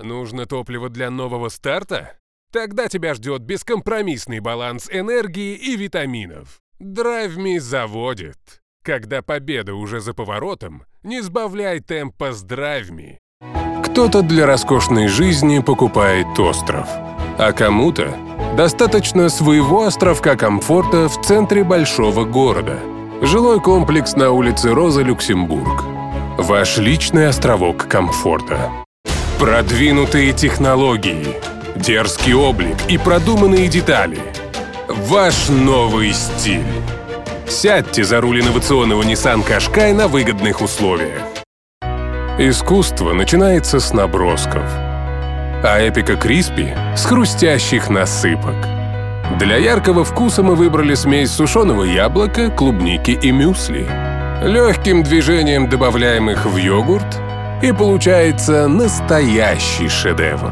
Нужно топливо для нового старта? Тогда тебя ждет бескомпромиссный баланс энергии и витаминов. DriveMe заводит. Когда победа уже за поворотом, не сбавляй темпа с DriveMe. Кто-то для роскошной жизни покупает остров, а кому-то достаточно своего островка комфорта в центре большого города. Жилой комплекс на улице Роза, Люксембург. Ваш личный островок комфорта. Продвинутые технологии, дерзкий облик и продуманные детали. Ваш новый стиль. Сядьте за руль инновационного Nissan Qashqai на выгодных условиях. Искусство начинается с набросков, а эпика Криспи — с хрустящих насыпок. Для яркого вкуса мы выбрали смесь сушеного яблока, клубники и мюсли. Легким движением добавляем их в йогурт, и получается настоящий шедевр.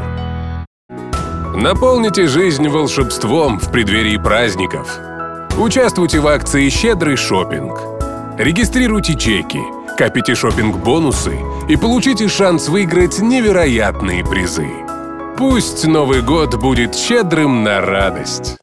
Наполните жизнь волшебством в преддверии праздников. Участвуйте в акции «Щедрый шопинг». Регистрируйте чеки, копите шопинг-бонусы и получите шанс выиграть невероятные призы. Пусть Новый год будет щедрым на радость.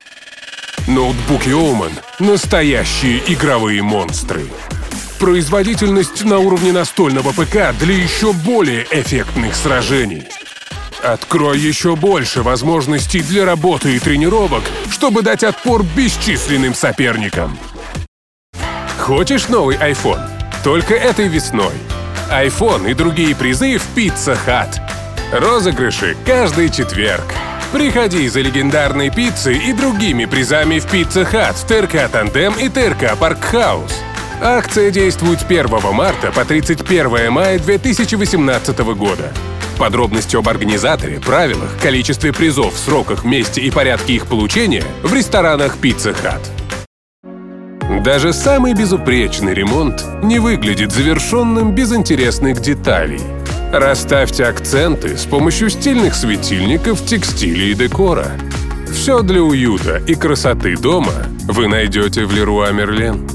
Ноутбуки Oman — настоящие игровые монстры. Производительность на уровне настольного ПК для еще более эффектных сражений. Открой еще больше возможностей для работы и тренировок, чтобы дать отпор бесчисленным соперникам. Хочешь новый iPhone? Только этой весной. iPhone и другие призы в Pizza Hut. Розыгрыши каждый четверг. Приходи за легендарной пиццей и другими призами в Pizza Hut в ТРК «Тандем» и ТРК «Паркхаус». Акция действует с 1 марта по 31 мая 2018 года. Подробности об организаторе, правилах, количестве призов, сроках, месте и порядке их получения в ресторанах Pizza Hut. Даже самый безупречный ремонт не выглядит завершенным без интересных деталей. Расставьте акценты с помощью стильных светильников, текстиля и декора. Все для уюта и красоты дома вы найдете в Леруа Мерлен.